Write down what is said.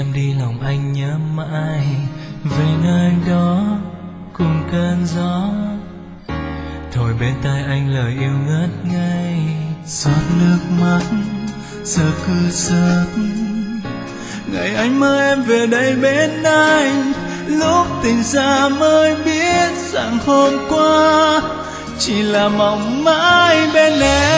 em đi lòng anh nhớ mãi về nơi đó cùng cơn gió thổi bên tai anh lời yêu ngất ngây. Giọt nước mắt giờ cứ rớt ngày anh mơ em về đây bên anh, lúc tỉnh ra mới biết rằng hôm qua chỉ là mộng mãi bên em.